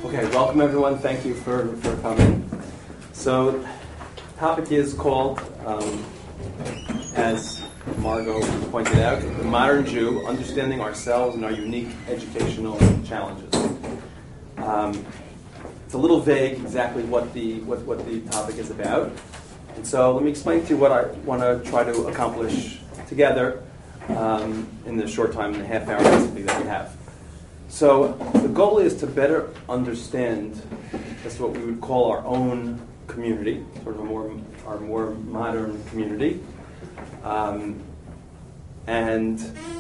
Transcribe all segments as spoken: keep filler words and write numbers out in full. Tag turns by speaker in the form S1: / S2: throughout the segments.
S1: Okay, welcome everyone. Thank you for, for coming. So, the topic is called, um, as Margot pointed out, the modern Jew, understanding ourselves and our unique educational challenges. Um, it's a little vague exactly what the what, what the topic is about. And so let me explain to you what I want to try to accomplish together um, in the short time, in the half hour basically that we have. So the goal is to better understand, that's what we would call our own community, sort of a more our more modern community, um, and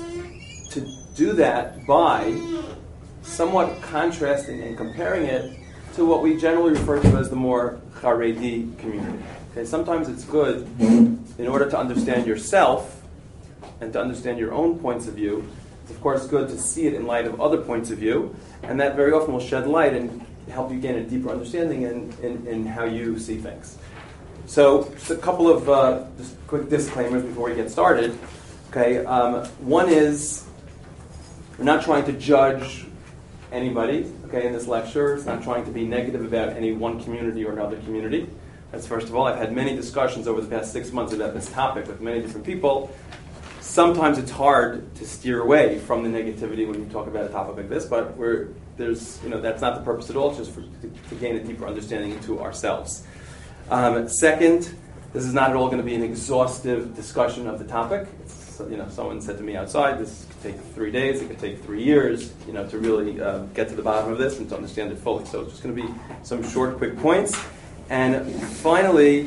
S1: to do that by somewhat contrasting and comparing it to what we generally refer to as the more Haredi community. Okay, sometimes it's good, in order to understand yourself and to understand your own points of view, it's of course good to see it in light of other points of view, and that very often will shed light and help you gain a deeper understanding in, in, in how you see things. So, just a couple of uh, just quick disclaimers before we get started. Okay, um, one is we're not trying to judge anybody. Okay, in this lecture, it's not trying to be negative about any one community or another community. That's first of all. I've had many discussions over the past six months about this topic with many different people. Sometimes it's hard to steer away from the negativity when you talk about a topic like this, but we're, there's, you know, that's not the purpose at all. It's just for, to, to gain a deeper understanding into ourselves. Um, second, this is not at all going to be an exhaustive discussion of the topic. It's, you know, someone said to me outside, this could take three days, it could take three years, you know, to really uh, get to the bottom of this and to understand it fully. So it's just going to be some short, quick points. And finally,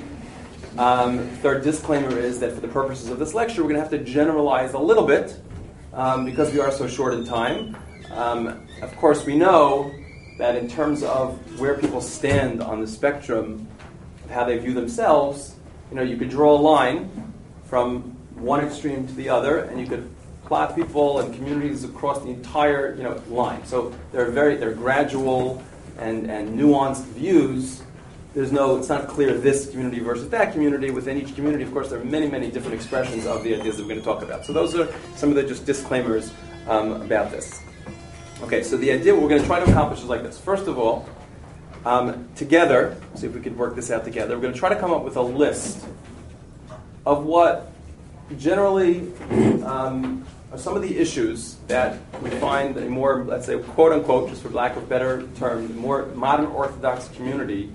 S1: Um, third disclaimer is that for the purposes of this lecture, we're going to have to generalize a little bit um, because we are so short in time. Um, of course, we know that in terms of where people stand on the spectrum of how they view themselves, you know, you could draw a line from one extreme to the other, and you could plot people and communities across the entire, you know, line. So they're very, they're gradual and, and nuanced views. There's no, it's not clear this community versus that community. Within each community, of course, there are many, many different expressions of the ideas that we're going to talk about. So those are some of the just disclaimers um, about this. Okay, so the idea, what we're going to try to accomplish is like this. First of all, um, together, see if we could work this out together, we're going to try to come up with a list of what generally um, are some of the issues that we find a more, let's say, quote-unquote, just for lack of a better term, more modern Orthodox community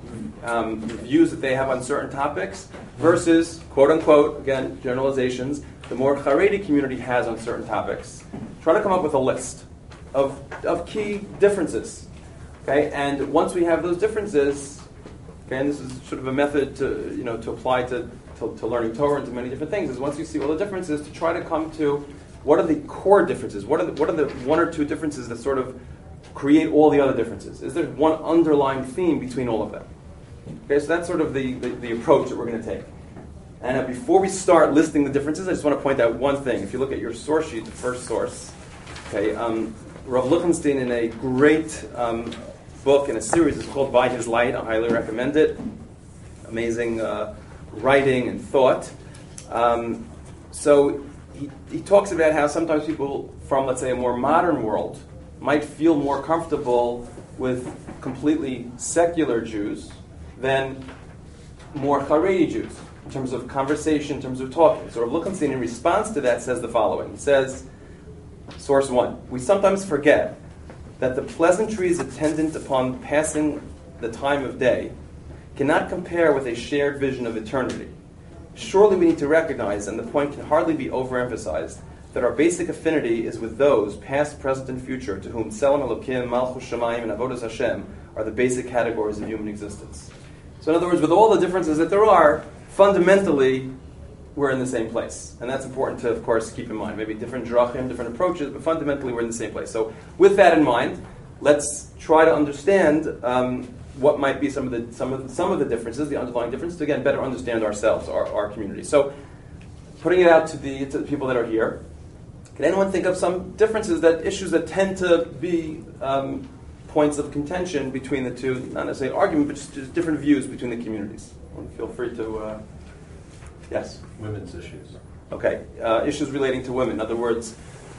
S1: Um, views that they have on certain topics versus, quote-unquote, again, generalizations, the more Haredi community has on certain topics. Try to come up with a list of, of key differences. Okay, and once we have those differences, okay, and this is sort of a method to, you know, to apply to, to, to learning Torah and to many different things, is once you see all the differences, to try to come to what are the core differences? What are the, what are the one or two differences that sort of create all the other differences? Is there one underlying theme between all of them? Okay, so that's sort of the, the, the approach that we're going to take. And uh, before we start listing the differences, I just want to point out one thing. If you look at your source sheet, the first source, okay, um, Rav Lichtenstein in a great um, book in a series, it's called By His Light. I highly recommend it. Amazing uh, writing and thought. Um, so he, he talks about how sometimes people from, let's say, a more modern world might feel more comfortable with completely secular Jews than more Haredi Jews, in terms of conversation, in terms of talking. So Rav Lichtenstein, in response to that, says the following. He says, source one, we sometimes forget that the pleasantries attendant upon passing the time of day cannot compare with a shared vision of eternity. Surely we need to recognize, and the point can hardly be overemphasized, that our basic affinity is with those, past, present, and future, to whom Tselem Elokim, Malchus Shamayim, and Avodas Hashem are the basic categories of human existence. So in other words, with all the differences that there are, fundamentally, we're in the same place. And that's important to, of course, keep in mind. Maybe different drachim, different approaches, but fundamentally we're in the same place. So with that in mind, let's try to understand um, what might be some of the some of the, some of the differences, the underlying differences, to again better understand ourselves, our, our community. So putting it out to the, to the people that are here, can anyone think of some differences, that issues that tend to be um, points of contention between the two, not necessarily argument, but just, just different views between the communities? Feel free to, uh, yes?
S2: Women's issues.
S1: Okay, uh, issues relating to women. In other words,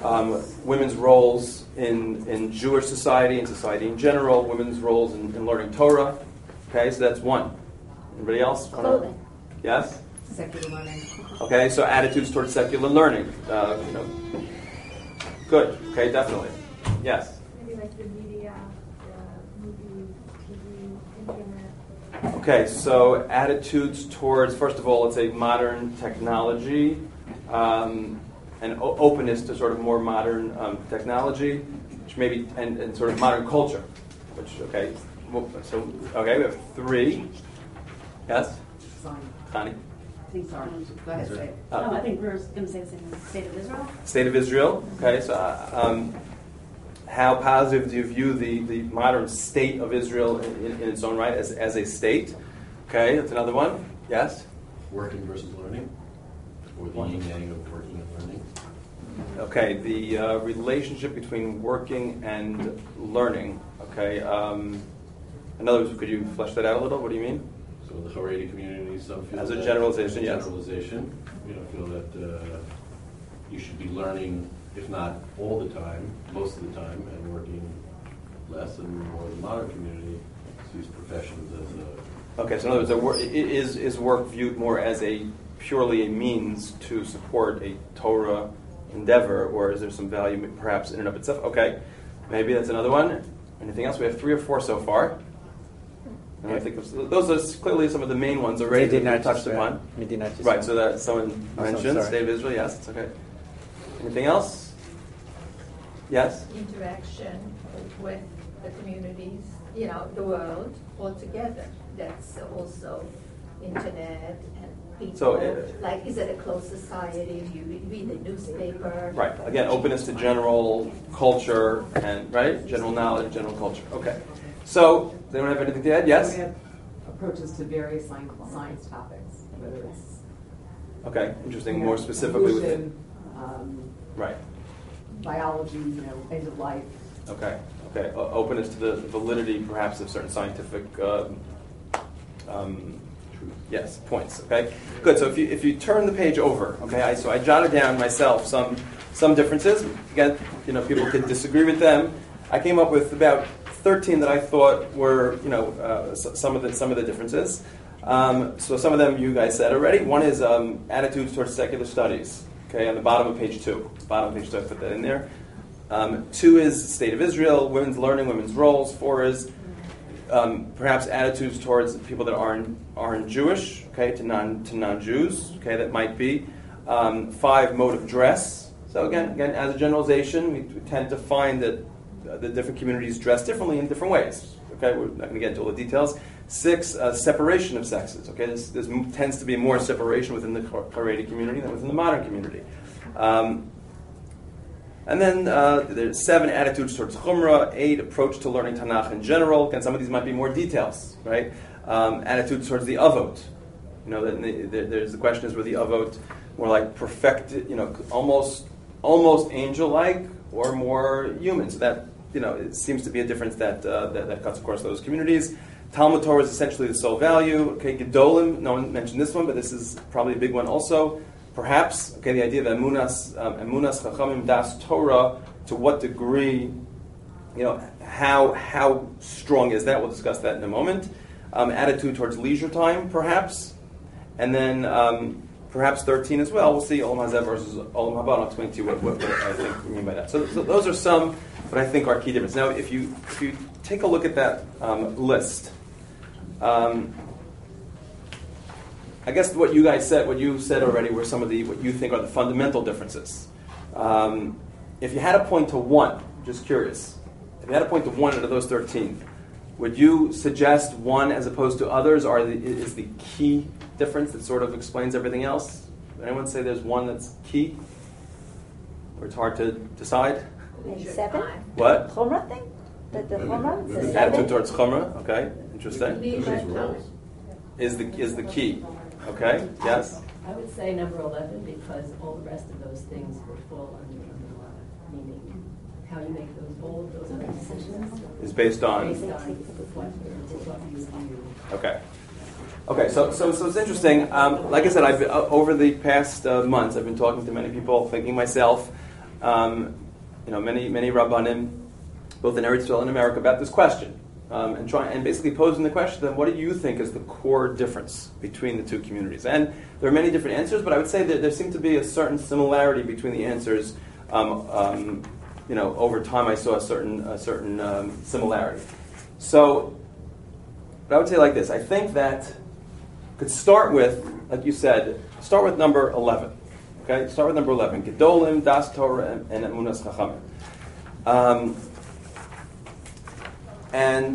S1: um, women's roles in, in Jewish society and society in general, women's roles in, in learning Torah. Okay, so that's one. Anybody else?
S2: Clothing.
S1: Yes?
S3: Secular learning.
S1: Okay, so attitudes towards secular learning. Uh, you know, good. Okay, definitely. Yes?
S2: Maybe like the media, the movies, T V, internet.
S1: Okay, so attitudes towards, first of all, let's say modern technology um, and o- openness to sort of more modern um, technology, which maybe, and, and sort of modern culture, which, okay, so, okay, we have three. Yes?
S3: Sorry.
S1: Connie?
S3: Please, sorry. Go ahead, say it.
S1: Uh,
S4: No, I think we're going to say the same thing. State of Israel?
S1: State of Israel. Okay, so uh, um, how positive do you view the, the modern state of Israel in, in, in its own right as, as a state? Okay, that's another one. Yes?
S5: Working versus learning, or the yin yang of working and learning.
S1: Okay, the uh, relationship between working and learning. Okay, um, in other words, could you flesh that out a little? What do you mean?
S5: So the Haredi community, some feel
S1: As a
S5: that-
S1: generalization,
S5: as a
S1: yes.
S5: generalization, you know, feel that uh, you should be learning, if not all the time, most of the time, and working less. And more the modern community sees professions as a
S1: Okay, so in other words, a wor- i- is is work viewed more as a purely a means to support a Torah endeavor, or is there some value perhaps in and of itself? Okay, maybe that's another one. Anything else? We have three or four so far. And I think of, those are clearly some of the main ones already that we
S6: Medinat
S1: touched
S6: Yisrael.
S1: upon.
S6: Medinat Yisrael.
S1: Right, so that someone
S6: Oh, so
S1: mentioned,
S6: sorry.
S1: State of Israel, yes, it's okay. Anything else? Yes?
S7: Interaction with the communities, you know, the world altogether. That's also internet and people.
S1: So, uh,
S7: like, is it a closed society? Do you read the newspaper?
S1: Right, again, openness to general culture and, right, general knowledge, general culture. Okay. So, they don't have anything to add? Yes?
S3: We have approaches to various science, science topics, whether it's
S1: Okay, interesting, more specifically with it.
S3: evolution, um,
S1: Right,
S3: biology, you know, end of life.
S1: okay, okay. O- openness to the validity, perhaps, of certain scientific, um, um, yes, points. Okay, good. So if you if you turn the page over, okay, I, so I jotted down myself some some differences. Again, you know, people could disagree with them. I came up with about thirteen that I thought were, you know, uh, s- some of the some of the differences. Um, so some of them you guys said already. One is um, attitudes towards secular studies. Okay, on the bottom of page two. Bottom of page two, I put that in there. Um, two is state of Israel, women's learning, women's roles. Four is um, perhaps attitudes towards people that aren't aren't Jewish. Okay, to non to non-Jews. Okay, that might be. Um, five, mode of dress. So again, again, as a generalization, we, we tend to find that uh, the different communities dress differently in different ways. Okay, we're not going to get into all the details. Six, uh, separation of sexes. Okay, this, this tends to be more separation within the Haredi community than within the modern community. Um, and then uh, there's seven, attitudes towards Chumrah. Eight, approach to learning Tanakh in general. Again, some of these might be more details, right? Um, attitudes towards the Avot. You know, the, the, there's the question is, were the Avot more like perfected, you know, almost almost angel-like, or more human? So that, you know, it seems to be a difference that uh, that, that cuts across those communities. Talmud Torah is essentially the sole value. Okay, Gedolim, no one mentioned this one, but this is probably a big one also. Perhaps, okay, the idea of emunas, um, emunas chachamim das Torah, to what degree, you know, how how strong is that? We'll discuss that in a moment. Um, attitude towards leisure time, perhaps. And then um, perhaps thirteen as well. We'll see Olam Hazeh versus Olam Haba. I'll explain to you what, what, what I think we mean by that. So, so those are some what I think are key differences. Now, if you if you take a look at that um, list, um, I guess what you guys said, what you said already, were some of the what you think are the fundamental differences. Um, if you had to point to one, just curious, if you had to point to one out of those thirteen, would you suggest one as opposed to others, or the, is the key difference that sort of explains everything else? Would anyone say there's one that's key, or it's hard to decide?
S2: Maybe seven?
S1: What?
S2: Chumrah thing? The, the Chumrah? The
S1: Attitude
S2: seven?
S1: towards chumrah. Okay, interesting.
S5: Women's roles.
S1: Is the is the key? Okay. Yes.
S4: I would say number eleven, because all the rest of those things would fall under number eleven, meaning how you make those, all of those other decisions
S1: Is based on.
S4: based on what, what you view.
S1: Okay. Okay, so so so it's interesting. Um, like I said, I've been, uh, over the past uh, months, I've been talking to many people, thinking myself. Um, you know, many many rabbanim, both in Eretz Yisrael and America, about this question, um, and trying and basically posing the question: then, what do you think is the core difference between the two communities? And there are many different answers, but I would say that there seemed to be a certain similarity between the answers. Um, um, you know, over time, I saw a certain a certain um, similarity. So, but I would say like this: I think that could start with, like you said, start with number eleven. Okay, start with number eleven: Gedolim, Das Torah, and, and Emunas Chachamim. Um, and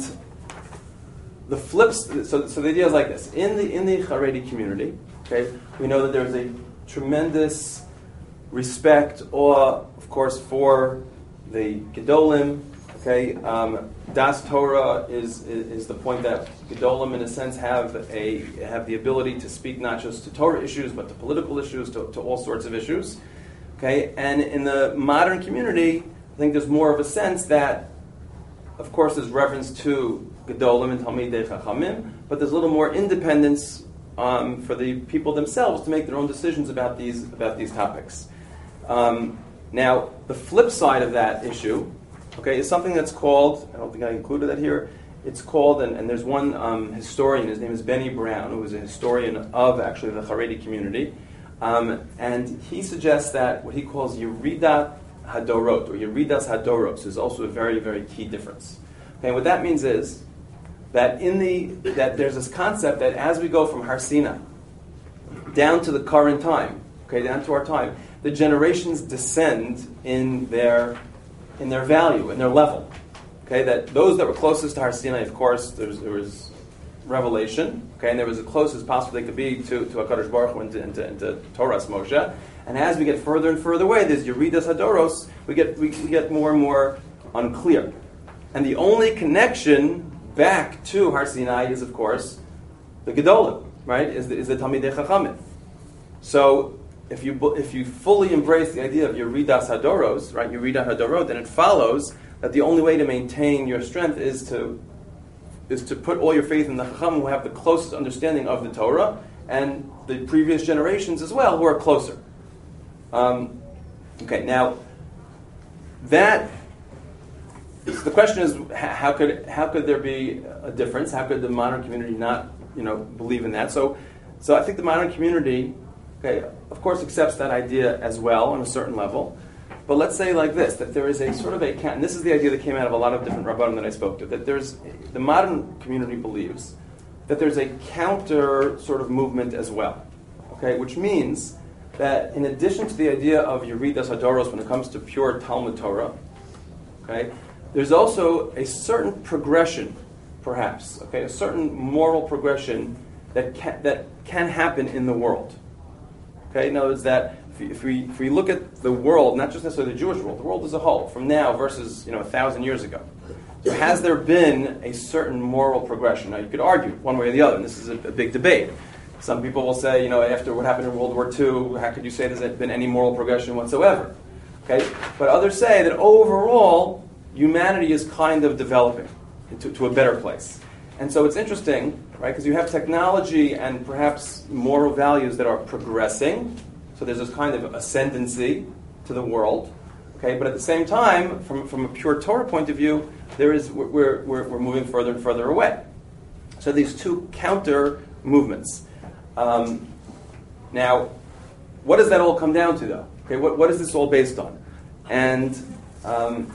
S1: the flips. So, so the idea is like this: in the in the Haredi community, okay, we know that there's a tremendous respect, awe, of course, for the Gedolim. Okay, um, Das Torah is, is is the point that Gedolim, in a sense, have a have the ability to speak not just to Torah issues, but to political issues, to, to all sorts of issues. Okay, and in the modern community, I think there's more of a sense that, of course, there's reference to Gedolim and Talmidei Chachamim, but there's a little more independence um, for the people themselves to make their own decisions about these about these topics. Um, now, the flip side of that issue, okay, is something that's called, I don't think I included that here, it's called, and, and there's one um, historian, his name is Benny Brown, who is a historian of actually the Haredi community, um, and he suggests that what he calls Yerida Hadorot, or Yeridas Hadoros, is also a very, very key difference. Okay, what that means is that in the that there's this concept that as we go from Har Sinai down to the current time, okay, down to our time, the generations descend in their in their value, in their level. Okay, that those that were closest to Har Sinai, of course, there was, there was revelation, okay, and there was as close as possible they could be to, to HaKadosh Baruch Hu and to, and to, and to Torah's Moshe. And as we get further and further away, there's Yeridas Hadoros, we get we, we get more and more unclear. And the only connection back to Har Sinai is, of course, the Gedolim, right? Is the, is the Talmidei Chachamim. So if you if you fully embrace the idea of Yeridas Hadoros, right, Yerida Hadorot, then it follows that the only way to maintain your strength is to is to put all your faith in the Chachamim who have the closest understanding of the Torah and the previous generations as well who are closer. Um, okay, now that so the question is how could how could there be a difference? How could the modern community not you know believe in that? So so I think the modern community, okay, of course accepts that idea as well on a certain level. But let's say like this, that there is a sort of a, and this is the idea that came out of a lot of different rabbanim that I spoke to, that there's, the modern community believes that there's a counter sort of movement as well, okay, which means that in addition to the idea of Yeridas Hadoros when it comes to pure Talmud Torah, okay, there's also a certain progression, perhaps, okay, a certain moral progression that can, that can happen in the world, okay, in other words that If we, if we look at the world, not just necessarily the Jewish world, the world as a whole, from now versus you know a thousand years ago, so has there been a certain moral progression? Now you could argue one way or the other, and this is a, a big debate. Some people will say, you know, after what happened in World War Two, how could you say there's been any moral progression whatsoever? Okay, but others say that overall humanity is kind of developing into to a better place, and so it's interesting, right? Because you have technology and perhaps moral values that are progressing. So there's this kind of ascendancy to the world, okay. But at the same time, from, from a pure Torah point of view, there is we're, we're we're moving further and further away. So these two counter movements. Um, now, what does that all come down to, though? Okay, what what is this all based on? And um,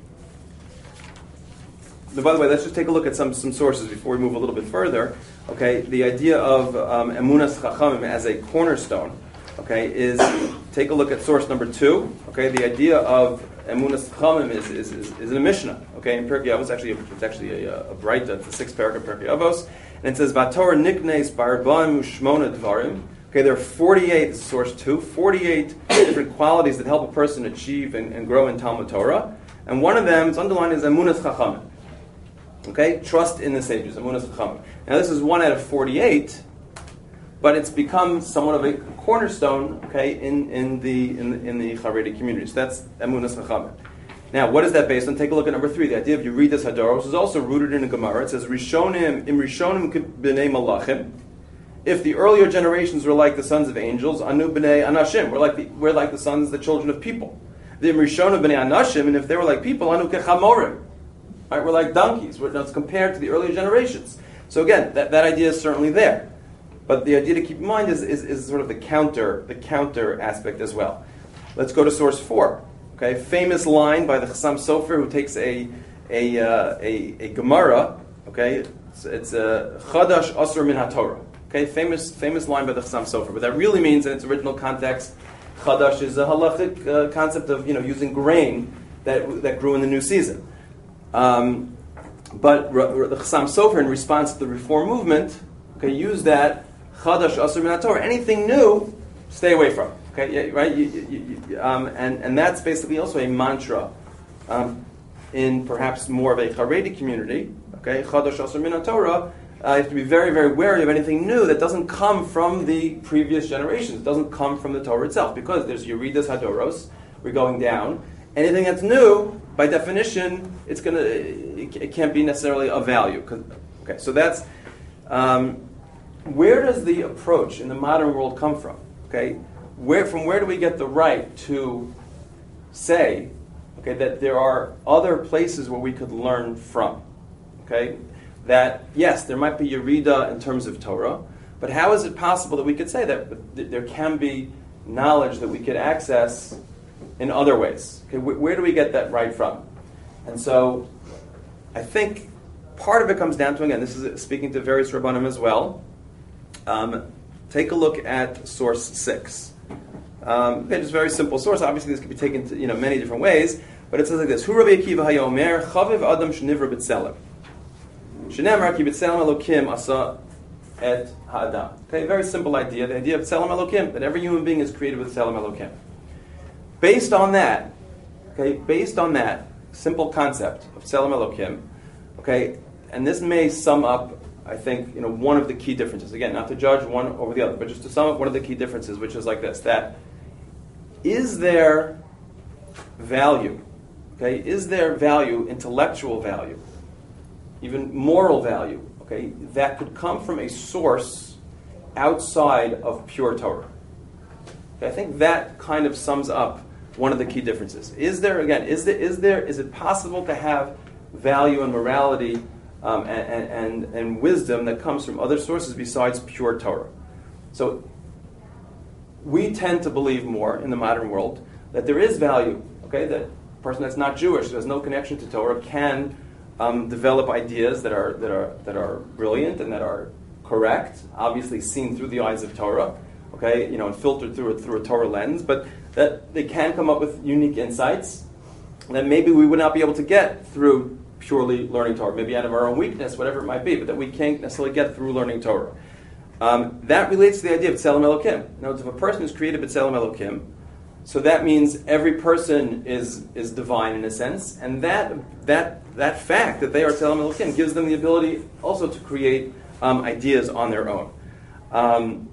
S1: so by the way, let's just take a look at some some sources before we move a little bit further. Okay, the idea of um, Emunas Chachamim as a cornerstone. Okay, is take a look at source number two. Okay, the idea of Emunas Chachamim is, is, is, is in a Mishnah. Okay, in Pirkei Avos, actually, it's actually a, a bright, it's the sixth paragraph of Pirkei Avos, and it says Vatorah niknes ba'arbaim u'shmona dvarim. Okay, there are forty-eight. This is source two. Forty-eight different qualities that help a person achieve and, and grow in Talmud Torah, and one of them, it's underlined, is Emunas Chachamim. Okay, trust in the sages, Emunas Chachamim. Now, this is one out of forty-eight. But it's become somewhat of a cornerstone, okay, in, in the in the, in the Haredi community. So that's Emunas Chachamim. Now, what is that based on? Take a look at number three. The idea of Yeridas Hadoros is also rooted in a Gemara. It says, "Rishonim im Rishonim b'nei Malachim." If the earlier generations were like the sons of angels, Anu b'nei Anashim, we're like the we're like the sons, the children of people. the Rishona b'nei Anashim, and if they were like people, anu kechamorim, right? We're like donkeys. We're, it's compared to the earlier generations. So again, that, that idea is certainly there, but the idea to keep in mind is, is, is sort of the counter the counter aspect as well. Let's go to source four. Okay, famous line by the Chassam Sofer, who takes a a uh, a, a Gemara. Okay, it's, it's a Chadash Asur Min HaTorah. Okay, famous famous line by the Chassam Sofer. But that really means, in its original context, Chadash is a halachic uh, concept of you know using grain that that grew in the new season. Um, but r- the Chassam Sofer, in response to the Reform movement, okay, used that Chadash Asur Min HaTorah. Anything new, stay away from. Okay, yeah, right, you, you, you, um, and and that's basically also a mantra um, in perhaps more of a Haredi community. Okay, Chadash Asur Min HaTorah. Uh, you have to be very, very wary of anything new that doesn't come from the previous generations. It doesn't come from the Torah itself, because there's Yeridas Hadoros. We're going down. Anything that's new, by definition, it's gonna it, it can't be necessarily of value. Okay, so that's um, where does the approach in the modern world come from? Okay, where from where do we get the right to say, okay, that there are other places where we could learn from? Okay. That, yes, there might be Yerida in terms of Torah, but how is it possible that we could say that there can be knowledge that we could access in other ways? Okay, wh- where do we get that right from? And so I think part of it comes down to, again, this is speaking to various Rabbanim as well. Um, take a look at source six. Um, okay, just a very simple source. Obviously, this could be taken to you know many different ways, but it says like this: Hu Rabbi Akiva hayomer chaviv adam shnivra b'tzelem. Shenemar ki b'tzelem Elokim asa et ha'adam. Okay, very simple idea. The idea of tzelem Elokim, that every human being is created with tzelem Elokim. Based on that, okay, based on that simple concept of tzelem Elokim, okay, and this may sum up, I think, you know, one of the key differences. Again, not to judge one over the other, but just to sum up one of the key differences, which is like this: that is there value, okay, is there value, intellectual value, even moral value, okay, that could come from a source outside of pure Torah? Okay, I think that kind of sums up one of the key differences. Is there, again, is there, is there, is it possible to have value and morality um, and, and, and wisdom that comes from other sources besides pure Torah? So we tend to believe more in the modern world that there is value, okay, that a person that's not Jewish, who has no connection to Torah, can Um, develop ideas that are that are that are brilliant and that are correct, obviously seen through the eyes of Torah, okay, you know, and filtered through it through a Torah lens, but that they can come up with unique insights that maybe we would not be able to get through purely learning Torah, maybe out of our own weakness, whatever it might be, but that we can't necessarily get through learning Torah. Um, that relates to the idea of Tzelem Elokim. Now, if a person is created by Tzelem Elokim, so that means every person is is divine in a sense, and that that that fact that they are Tzelem Elokim gives them the ability also to create um, ideas on their own. Um,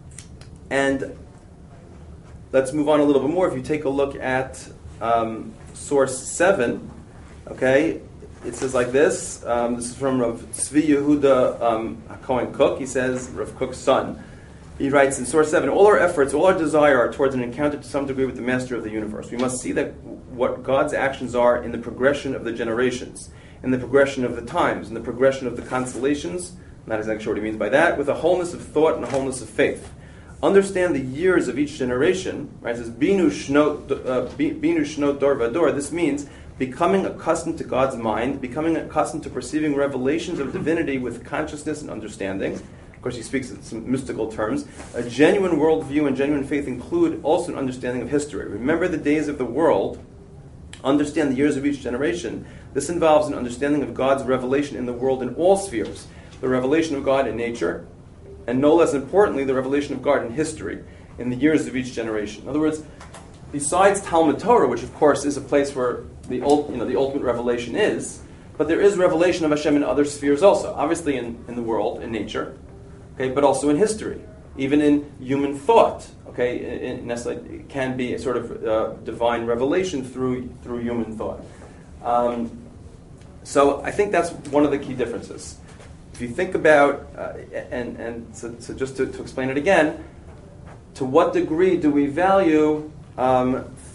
S1: and let's move on a little bit more. If you take a look at um, source seven, okay, it says like this. Um, this is from Rav Tzvi Yehuda um, Cohen Cook. He says, Rav Cook's son. He writes in source seven, all our efforts, all our desire are towards an encounter to some degree with the master of the universe. We must see that what God's actions are in the progression of the generations, in the progression of the times, in the progression of the constellations. I'm not exactly sure what he means by that, with a wholeness of thought and a wholeness of faith. Understand the years of each generation, right? It says, Binu Shnot uh, Binu Shnot Dor Vador. This means becoming accustomed to God's mind, becoming accustomed to perceiving revelations of divinity with consciousness and understanding. Of course, he speaks in some mystical terms. A genuine worldview and genuine faith include also an understanding of history. Remember the days of the world. Understand the years of each generation. This involves an understanding of God's revelation in the world in all spheres. The revelation of God in nature, and no less importantly, the revelation of God in history, in the years of each generation. In other words, besides Talmud Torah, which of course is a place where the you know the ultimate revelation is, but there is revelation of Hashem in other spheres also. Obviously in, in the world, in nature, okay, but also in history, even in human thought. Okay, in, in necessarily it can be a sort of uh, divine revelation through through human thought. Um, so I think that's one of the key differences. If you think about, uh, and and so, so just to, to explain it again, to what degree do we value um,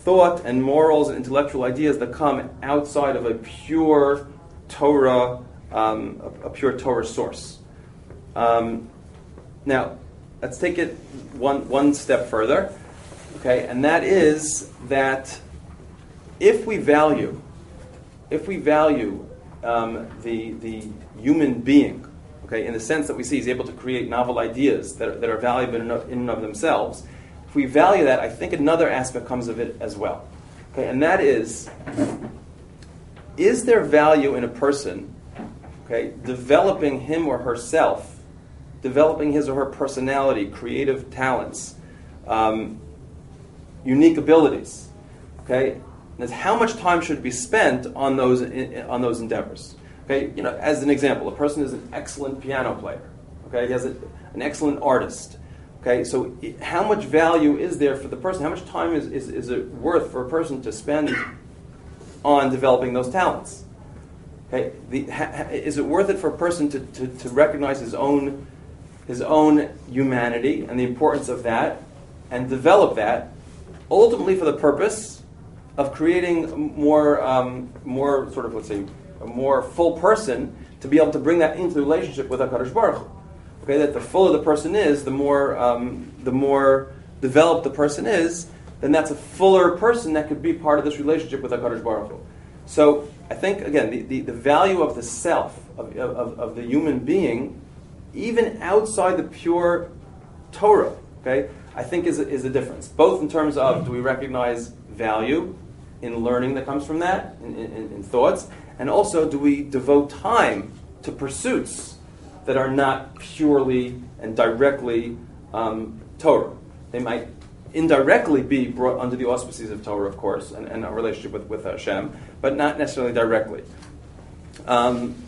S1: thought and morals and intellectual ideas that come outside of a pure Torah, um, a, a pure Torah source. Um, now, let's take it one one step further, okay? And that is that if we value, if we value um, the the human being, okay, in the sense that we see he's able to create novel ideas that are, that are valuable in and in and of themselves. If we value that, I think another aspect comes of it as well. Okay, and that is, is there value in a person, okay, developing him or herself, developing his or her personality, creative talents, um, unique abilities, okay? And how much time should be spent on those on those endeavors? Okay, you know, as an example, a person is an excellent piano player. Okay, he has a, an excellent artist. Okay, so how much value is there for the person? How much time is, is, is it worth for a person to spend on developing those talents? Okay, the, ha, is it worth it for a person to, to, to recognize his own his own humanity and the importance of that, and develop that, ultimately for the purpose of creating more um, more sort of, let's say, a more full person, to be able to bring that into the relationship with HaKadosh Baruch Hu. Okay, that the fuller the person is, the more um, the more developed the person is, then that's a fuller person that could be part of this relationship with HaKadosh Baruch Hu. So I think, again, the, the, the value of the self, of, of, of the human being, even outside the pure Torah, okay, I think is a, is a difference. Both in terms of, do we recognize value in learning that comes from that, in, in, in thoughts, and also do we devote time to pursuits that are not purely and directly um, Torah. They might indirectly be brought under the auspices of Torah, of course, and, and a relationship with, with Hashem, but not necessarily directly. Um,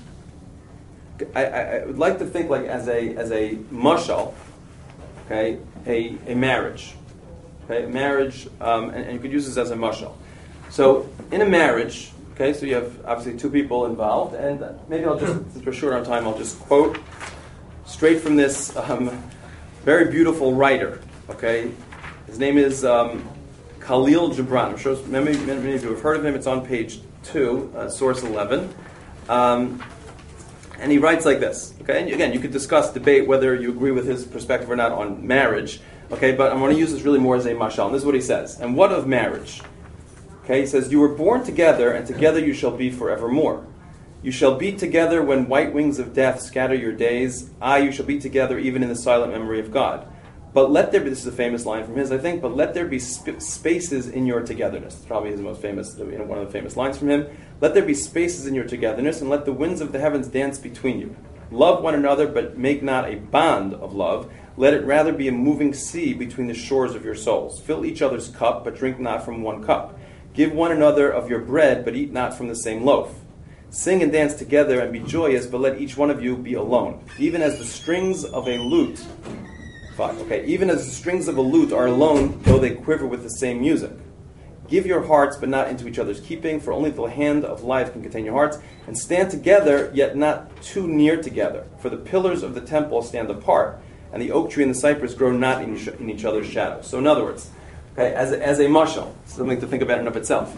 S1: I, I would like to think like as a as a mashal, okay, a, a marriage, okay, a marriage, um, and, and you could use this as a mashal. So in a marriage, okay, so you have obviously two people involved, and maybe I'll just, since we're short on time, I'll just quote straight from this um, very beautiful writer, okay? His name is um, Khalil Gibran. I'm sure many, many of you have heard of him. It's on page two, uh, source eleven. Um, and he writes like this, okay? And again, you could discuss, debate whether you agree with his perspective or not on marriage, okay? But I'm going to use this really more as a mashal. And this is what he says. And what of marriage? Okay, he says, you were born together, and together you shall be forevermore. You shall be together when white wings of death scatter your days. Aye, you shall be together even in the silent memory of God. But let there be, this is a famous line from his, I think, but let there be sp- spaces in your togetherness. It's probably his most famous, you know, one of the famous lines from him. Let there be spaces in your togetherness, and let the winds of the heavens dance between you. Love one another, but make not a bond of love. Let it rather be a moving sea between the shores of your souls. Fill each other's cup, but drink not from one cup. Give one another of your bread, but eat not from the same loaf. Sing and dance together and be joyous, but let each one of you be alone. Even as the strings of a lute, five, okay, even as the strings of a lute are alone, though they quiver with the same music. Give your hearts, but not into each other's keeping, for only the hand of life can contain your hearts. And stand together, yet not too near together. For the pillars of the temple stand apart, and the oak tree and the cypress grow not in each, in each other's shadow. So in other words, okay, as a, as a mashal, something to think about in and of itself.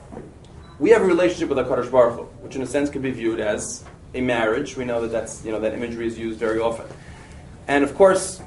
S1: We have a relationship with HaKadosh Baruch Hu, which in a sense could be viewed as a marriage. We know that that's, you know, that imagery is used very often. And of course,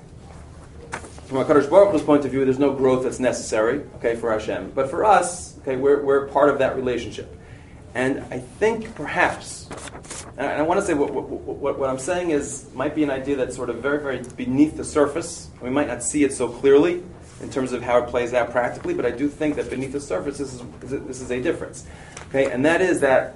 S1: from HaKadosh Baruch Hu's point of view, there's no growth that's necessary, okay, for Hashem. But for us, okay, we're we're part of that relationship. And I think perhaps, and I want to say what, what, what, what I'm saying is, might be an idea that's sort of very, very beneath the surface. We might not see it so clearly in terms of how it plays out practically, but I do think that beneath the surface, this is this is a difference. Okay, and that is that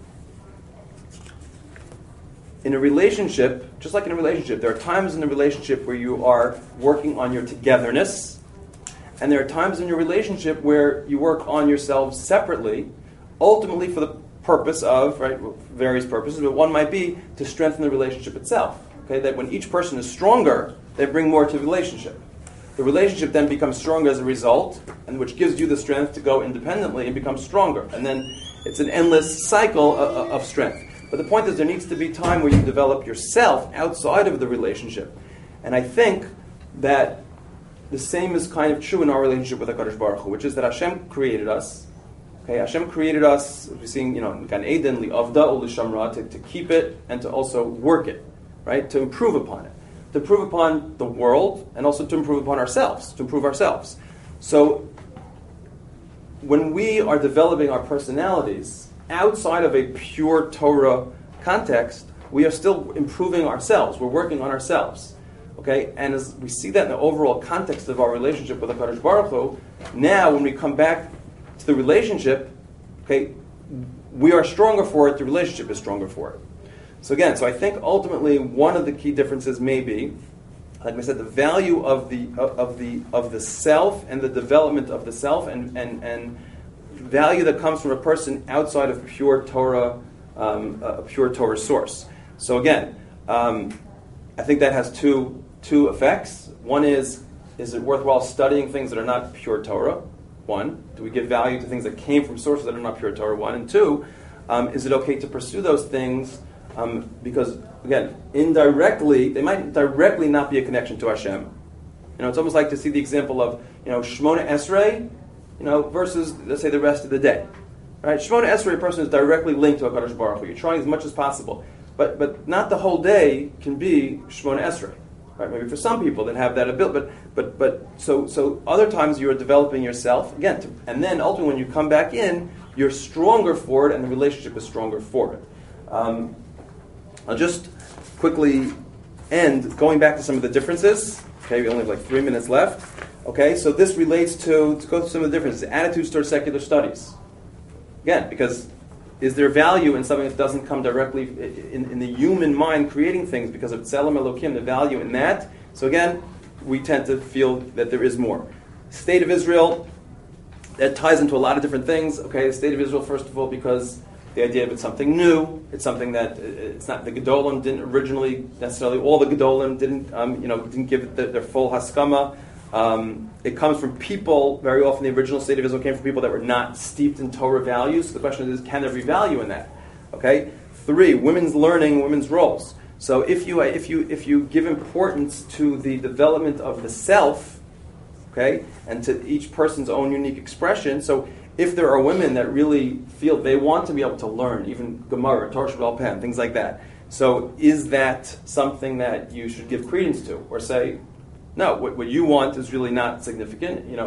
S1: in a relationship, just like in a relationship, there are times in the relationship where you are working on your togetherness, and there are times in your relationship where you work on yourselves separately, ultimately for the purpose of, right, various purposes, but one might be to strengthen the relationship itself. Okay, that when each person is stronger, they bring more to the relationship. The relationship then becomes stronger as a result, and which gives you the strength to go independently and become stronger. And then it's an endless cycle of, of strength. But the point is there needs to be time where you develop yourself outside of the relationship. And I think that the same is kind of true in our relationship with HaKadosh Baruch Hu, which is that Hashem created us. Okay, Hashem created us, as we're seeing, you know, in Gan Eden, li'avda u l'shamra, to, to keep it and to also work it, right? To improve upon it. To improve upon the world and also to improve upon ourselves, to improve ourselves. So, when we are developing our personalities outside of a pure Torah context, we are still improving ourselves. We're working on ourselves. Okay? And as we see that in the overall context of our relationship with HaKadosh Baruch Hu, now when we come back to the relationship, okay, we are stronger for it, the relationship is stronger for it. So again, so I think ultimately one of the key differences may be, like I said, the value of the of the of the self and the development of the self and and, and value that comes from a person outside of pure Torah, um, a pure Torah source. So again, um, I think that has two two effects. One is, is it worthwhile studying things that are not pure Torah? One, do we give value to things that came from sources that are not pure Torah? One, and two, um, is it okay to pursue those things? Um, because again, indirectly, they might directly not be a connection to Hashem. You know, it's almost like to see the example of, you know, Shmona Esrei, you know, versus, let's say, the rest of the day. Right? Shmona Esrei, a person is directly linked to HaKadosh Baruch Hu. You're trying as much as possible. But but not the whole day can be Shmona Esrei. Right? Maybe for some people that have that ability. But but but so so other times you are developing yourself, again, to, and then ultimately when you come back in, you're stronger for it and the relationship is stronger for it. Um, I'll just quickly end going back to some of the differences. Okay, we only have like three minutes left. Okay, so this relates to, to go through some of the differences. Attitudes towards secular studies. Again, because is there value in something that doesn't come directly in, in the human mind creating things because of Tzelem Elokim, the value in that? So again, we tend to feel that there is more. State of Israel, that ties into a lot of different things. Okay, the State of Israel, first of all, because the idea of it's something new, it's something that it's not the Gedolim didn't originally necessarily all the Gedolim didn't um, you know didn't give it the, their full haskama. Um, it comes from people. Very often, the original State of Israel came from people that were not steeped in Torah values. So the question is, can there be value in that? Okay. Three, women's learning, women's roles. So if you if you if you give importance to the development of the self, okay, and to each person's own unique expression, so. If there are women that really feel they want to be able to learn, even Gemara, Torah Sheba'al Peh, things like that, so is that something that you should give credence to, or say, no, what, what you want is really not significant, you know,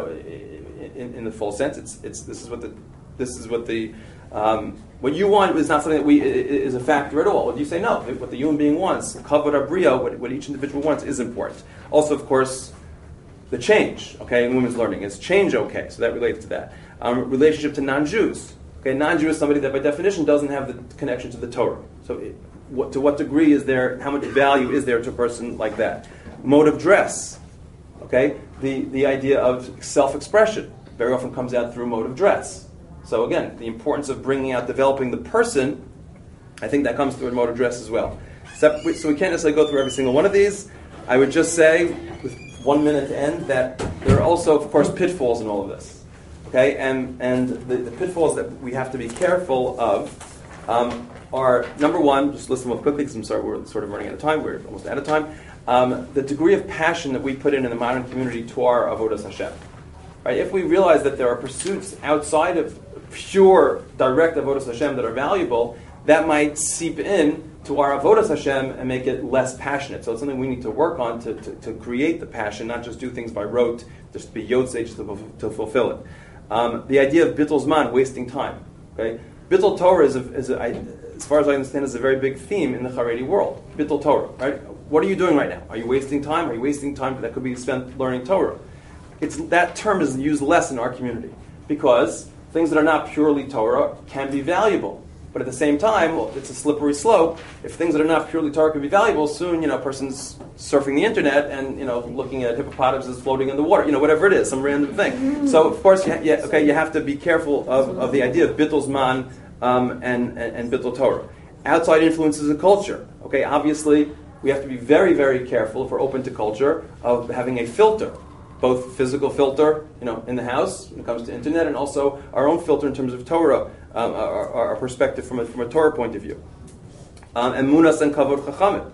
S1: in, in the full sense. It's it's this is what the this is what the um, what you want is not something that we is a factor at all. What you say, no, what the human being wants, kavod abriya, what what each individual wants is important. Also, of course, the change, okay, in women's learning is change okay, so that relates to that. Um, relationship to non-Jews. Okay, non-Jew is somebody that by definition doesn't have the connection to the Torah. So it, what, to what degree is there, how much value is there to a person like that? Mode of dress. Okay, the, the idea of self-expression very often comes out through mode of dress. So again, the importance of bringing out, developing the person, I think that comes through a mode of dress as well. So we, so we can't necessarily go through every single one of these. I would just say, with one minute to end, that there are also, of course, pitfalls in all of this. Okay, and and the, the pitfalls that we have to be careful of um, are, number one, just listen real quickly because I'm sorry, we're sort of running out of time, we're almost out of time, um, the degree of passion that we put in in the modern community to our avodas Hashem. Right? If we realize that there are pursuits outside of pure, direct avodas Hashem that are valuable, that might seep in to our avodas Hashem and make it less passionate. So it's something we need to work on to, to, to create the passion, not just do things by rote, just to be yotzei, just to, to fulfill it. Um, the idea of bittul zman, wasting time. Okay, bittul Torah is, a, is a, I, as far as I understand, is a very big theme in the Haredi world. Bittul Torah, right? What are you doing right now? Are you wasting time? Are you wasting time that could be spent learning Torah? It's that term is used less in our community because things that are not purely Torah can be valuable. But at the same time, well, it's a slippery slope. If things that are not purely Torah can be valuable, soon, you know, a person's surfing the internet and, you know, looking at hippopotamuses floating in the water, you know, whatever it is, some random thing. So, of course, you, ha- you, okay, you have to be careful of, of the idea of bittul zman um, and, and, and bittul Torah. Outside influences of culture. Okay, obviously, we have to be very, very careful if we're open to culture of having a filter. Both physical filter, you know, in the house when it comes to internet, and also our own filter in terms of Torah, um, our, our perspective from a, from a Torah point of view. Um, and munas and kavod chachamim. Okay.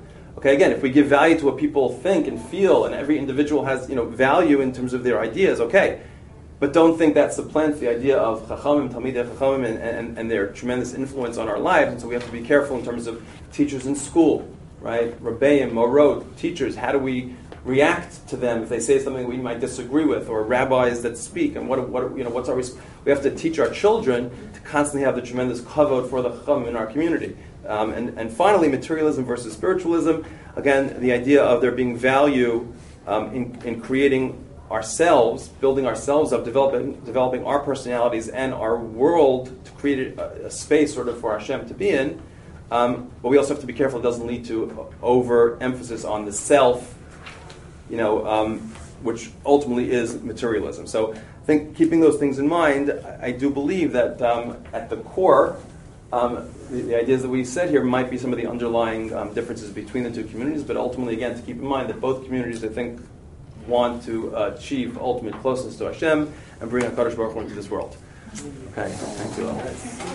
S1: Okay, again, if we give value to what people think and feel, and every individual has, you know, value in terms of their ideas, okay. But don't think that supplants the idea of Chachamim, Talmidei Chachamim, and, and, and their tremendous influence on our lives. And so we have to be careful in terms of teachers in school, right? Rebbeim, Morot, teachers, how do we react to them if they say something we might disagree with, or rabbis that speak, and what, what you know, what's our resp- we have to teach our children to constantly have the tremendous kavod for the Chachamim in our community. Um, and, and finally, materialism versus spiritualism. Again, the idea of there being value um, in, in creating ourselves, building ourselves up, developing developing our personalities and our world to create a, a space sort of for Hashem to be in. Um, but we also have to be careful it doesn't lead to overemphasis on the self, you know, um, which ultimately is materialism. So I think keeping those things in mind, I, I do believe that um, at the core, um, the, the ideas that we said here might be some of the underlying um, differences between the two communities, but ultimately, again, to keep in mind that both communities, I think, want to uh, achieve ultimate closeness to Hashem and bring HaKadosh Baruch Hu into this world. Okay, thank you all.